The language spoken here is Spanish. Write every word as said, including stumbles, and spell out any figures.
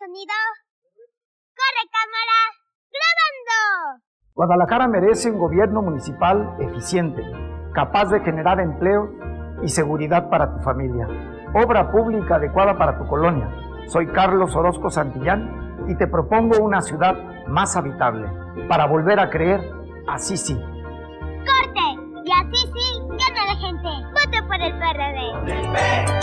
sonido. ¡Corre, cámara! ¡Grabando! Guadalajara merece un gobierno municipal eficiente, capaz de generar empleo y seguridad para tu familia. Obra pública adecuada para tu colonia. Soy Carlos Orozco Santillán y te propongo una ciudad más habitable. Para volver a creer, así sí. ¡Corte! Y así sí, gana la gente. Vote por el P R D.